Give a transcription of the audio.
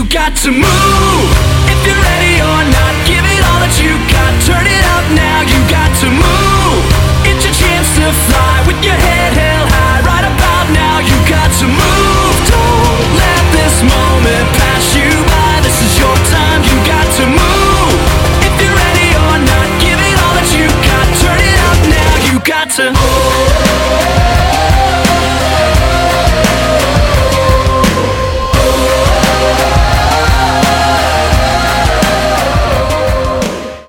got to move if you're ready or not.